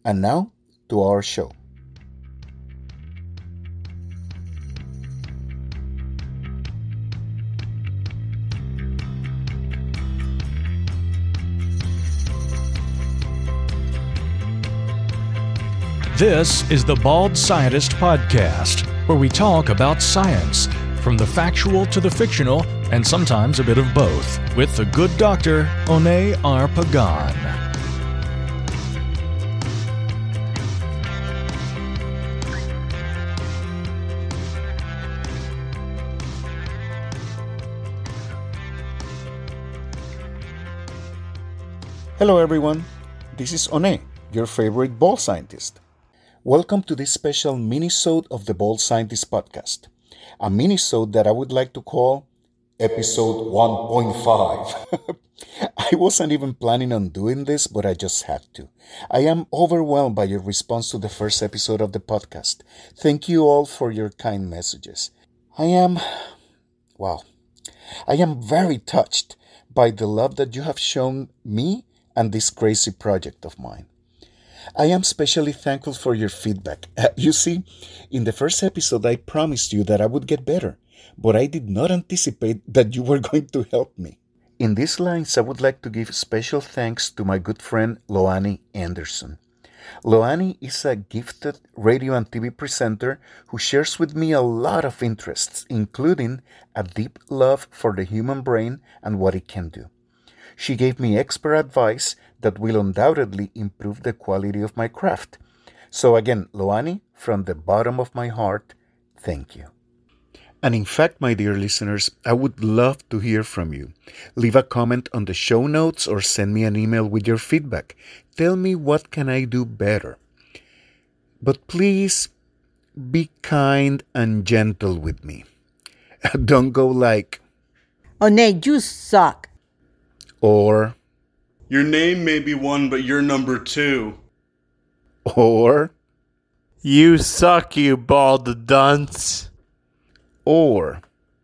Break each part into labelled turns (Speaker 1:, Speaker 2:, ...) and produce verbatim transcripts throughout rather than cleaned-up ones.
Speaker 1: And now to our show.
Speaker 2: This is the Bald Scientist Podcast, where we talk about science, from the factual to the fictional, and sometimes a bit of both, with the good doctor, Onay R. Pagan.
Speaker 1: Hello everyone, this is Onay, your favorite bald scientist. Welcome to this special mini-sode of the Bald Scientist Podcast. A mini-sode that I would like to call Episode one point five. I wasn't even planning on doing this, but I just had to. I am overwhelmed by your response to the first episode of the podcast. Thank you all for your kind messages. I am, wow, I am very touched by the love that you have shown me and this crazy project of mine. I am especially thankful for your feedback. You see, in the first episode I promised you that I would get better, but I did not anticipate that you were going to help me. In these lines, I would like to give special thanks to my good friend Loani Anderson. Loani is a gifted radio and T V presenter who shares with me a lot of interests, including a deep love for the human brain and what it can do. She gave me expert advice that will undoubtedly improve the quality of my craft. So again, Loani, from the bottom of my heart, thank you. And in fact, my dear listeners, I would love to hear from you. Leave a comment on the show notes or send me an email with your feedback. Tell me what can I do better. But please be kind and gentle with me. Don't go like,
Speaker 3: Onay, you suck.
Speaker 1: Or,
Speaker 4: your name may be one, but you're number two.
Speaker 1: Or,
Speaker 5: you suck, you bald dunce.
Speaker 1: Or,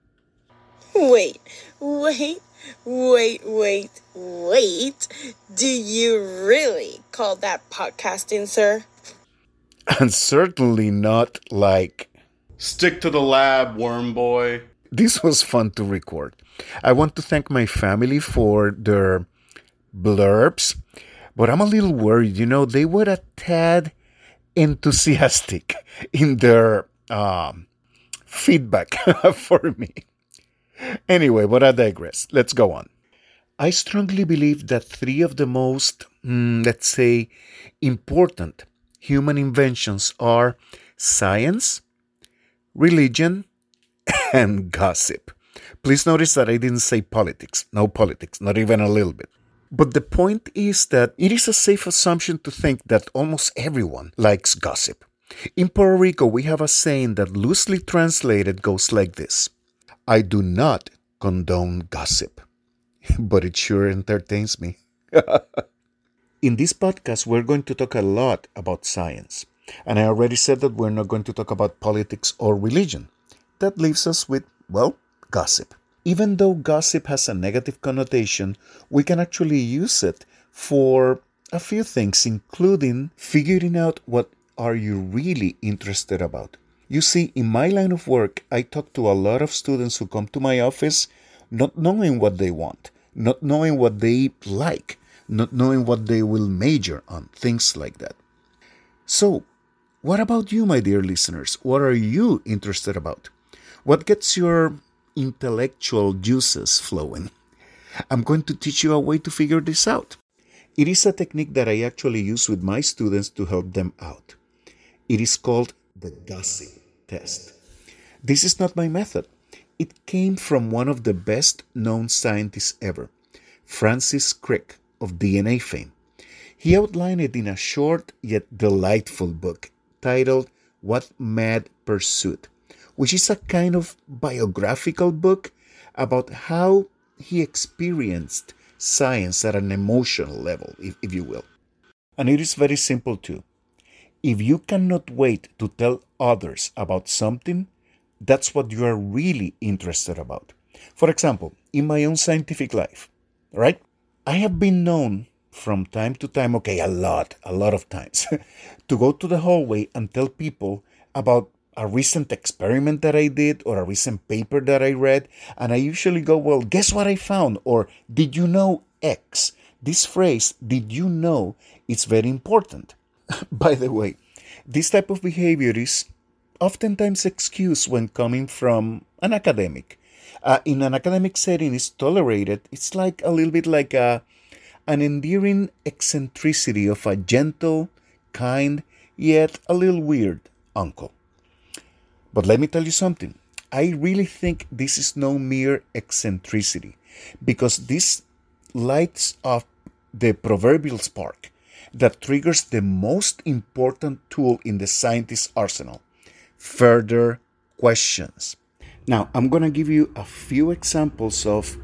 Speaker 6: Wait, wait, wait, wait, wait. Do you really call that podcasting, sir?
Speaker 1: and certainly not like,
Speaker 4: Stick to the lab, worm boy.
Speaker 1: this was fun to record. I want to thank my family for their blurbs, but I'm a little worried. You know, they were a tad enthusiastic in their um, feedback for me. Anyway, but I digress. Let's go on. I strongly believe that three of the most, mm, let's say, important human inventions are science, religion, and gossip. Please notice that I didn't say politics. No politics, not even a little bit. But the point is that it is a safe assumption to think that almost everyone likes gossip. In Puerto Rico, we have a saying that loosely translated goes like this: I do not condone gossip, but it sure entertains me. In this podcast, we're going to talk a lot about science. And I already said that we're not going to talk about politics or religion. That leaves us with, well, gossip. Even though gossip has a negative connotation, we can actually use it for a few things, including figuring out what are you really interested about. You see, in my line of work, I talk to a lot of students who come to my office not knowing what they want, not knowing what they like, not knowing what they will major on, things like that. So, what about you, my dear listeners? What are you interested about? What gets your intellectual juices flowing? I'm going to teach you a way to figure this out. It is a technique that I actually use with my students to help them out. It is called the gossip test. This is not my method. It came from one of the best known scientists ever, Francis Crick of D N A fame. He outlined it in a short yet delightful book titled What Mad Pursuit, which is a kind of biographical book about how he experienced science at an emotional level, if, if you will. And it is very simple too. If you cannot wait to tell others about something, that's what you are really interested about. For example, in my own scientific life, right? I have been known from time to time, okay, a lot, a lot of times, to go to the hallway and tell people about a recent experiment that I did or a recent paper that I read. And I usually go, well, guess what I found? Or did you know X? This phrase, did you know, is very important. By the way, this type of behavior is oftentimes excused when coming from an academic. Uh, in an academic setting, it's tolerated. It's like a little bit like a, an endearing eccentricity of a gentle, kind, yet a little weird uncle. But let me tell you something. I really think this is no mere eccentricity, because this lights up the proverbial spark that triggers the most important tool in the scientist's arsenal: further questions. Now, I'm going to give you a few examples of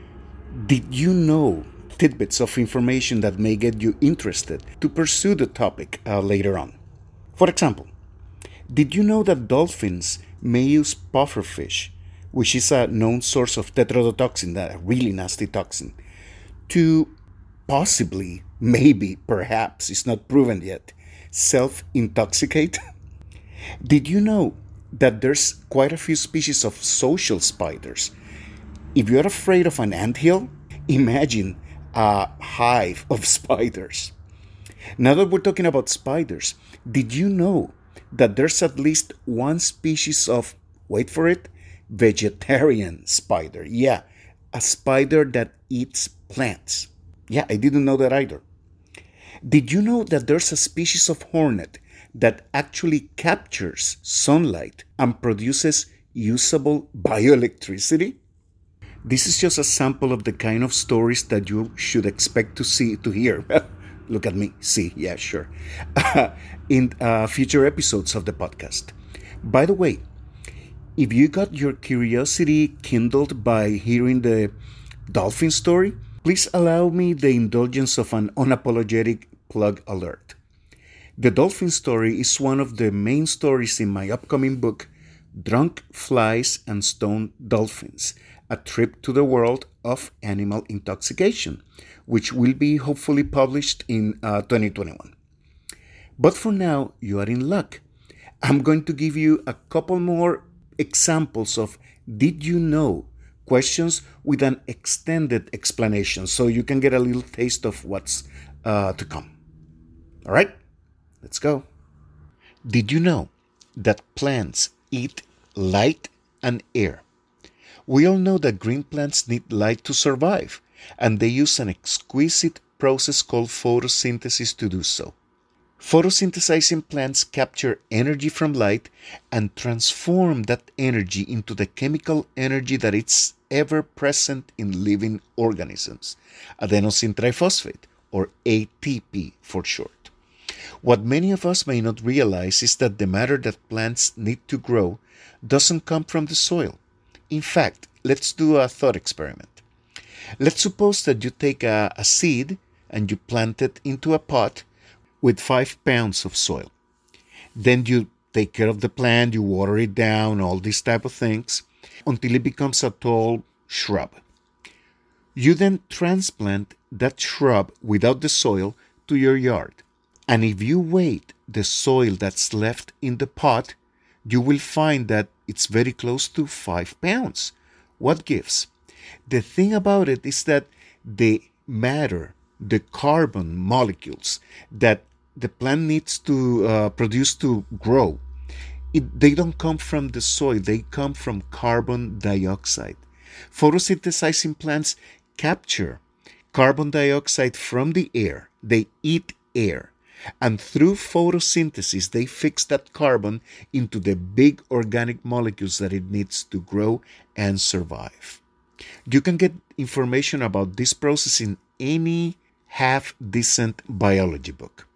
Speaker 1: did you know tidbits of information that may get you interested to pursue the topic uh, later on. For example, did you know that dolphins may use pufferfish, which is a known source of tetrodotoxin, that really nasty toxin, to possibly, maybe, perhaps, it's not proven yet, self-intoxicate? Did you know that there's quite a few species of social spiders? If you're afraid of an anthill, imagine a hive of spiders. Now that we're talking about spiders, did you know that there's at least one species of, wait for it, vegetarian spider? Yeah, a spider that eats plants. Yeah, I didn't know that either. Did you know that there's a species of hornet that actually captures sunlight and produces usable bioelectricity? This is just a sample of the kind of stories that you should expect to see, to hear. Look at me, see, yeah, sure. in uh, future episodes of the podcast. By the way, if you got your curiosity kindled by hearing the dolphin story, please allow me the indulgence of an unapologetic plug alert. The dolphin story is one of the main stories in my upcoming book, Drunk Flies and Stoned Dolphins, a trip to the world of animal intoxication, which will be hopefully published in uh, twenty twenty-one. But for now, you are in luck. I'm going to give you a couple more examples of did you know questions with an extended explanation, so you can get a little taste of what's uh, to come. All right, let's go. Did you know that plants eat light and air? We all know that green plants need light to survive, and they use an exquisite process called photosynthesis to do so. Photosynthesizing plants capture energy from light and transform that energy into the chemical energy that is ever present in living organisms, adenosine triphosphate, or A T P for short. What many of us may not realize is that the matter that plants need to grow doesn't come from the soil. In fact, let's do a thought experiment. Let's suppose that you take a, a seed and you plant it into a pot with five pounds of soil. Then you take care of the plant, you water it down, all these type of things, until it becomes a tall shrub. You then transplant that shrub without the soil to your yard. And if you weigh the soil that's left in the pot, you will find that it's very close to five pounds. What gives? The thing about it is that the matter, the carbon molecules that the plant needs to uh, produce to grow, it, they don't come from the soil, they come from carbon dioxide. Photosynthesizing plants capture carbon dioxide from the air, they eat air. And through photosynthesis, they fix that carbon into the big organic molecules that it needs to grow and survive. You can get information about this process in any half-decent biology book.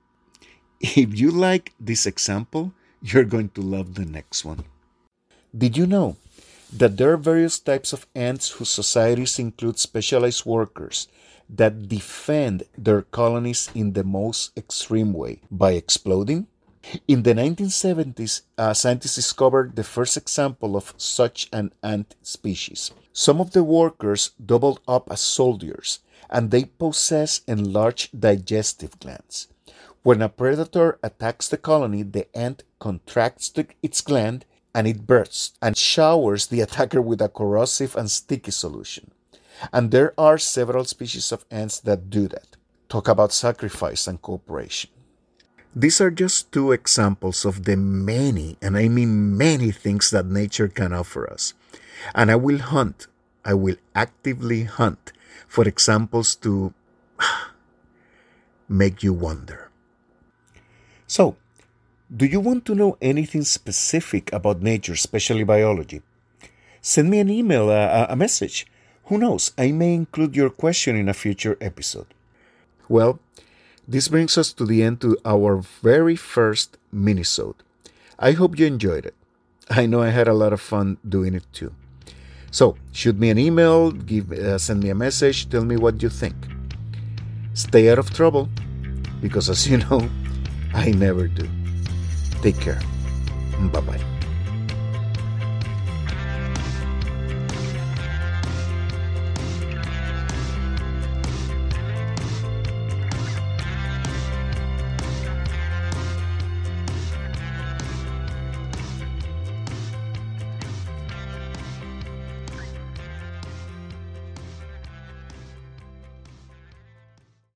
Speaker 1: If you like this example, you're going to love the next one. Did you know that there are various types of ants whose societies include specialized workers that defend their colonies in the most extreme way by exploding? In the nineteen seventies, uh, scientists discovered the first example of such an ant species. Some of the workers doubled up as soldiers and they possess enlarged digestive glands. When a predator attacks the colony, the ant contracts the, its gland and it bursts and showers the attacker with a corrosive and sticky solution. And there are several species of ants that do that. Talk about sacrifice and cooperation. These are just two examples of the many, and I mean many things that nature can offer us. And I will hunt, I will actively hunt for examples to make you wonder. So, do you want to know anything specific about nature, especially biology? Send me an email, a, a message. Who knows, I may include your question in a future episode. Well, this brings us to the end to our very first minisode. I hope you enjoyed it. I know I had a lot of fun doing it too. So, shoot me an email, give, uh, send me a message, tell me what you think. Stay out of trouble, because as you know, I never do. Take care. Bye-bye.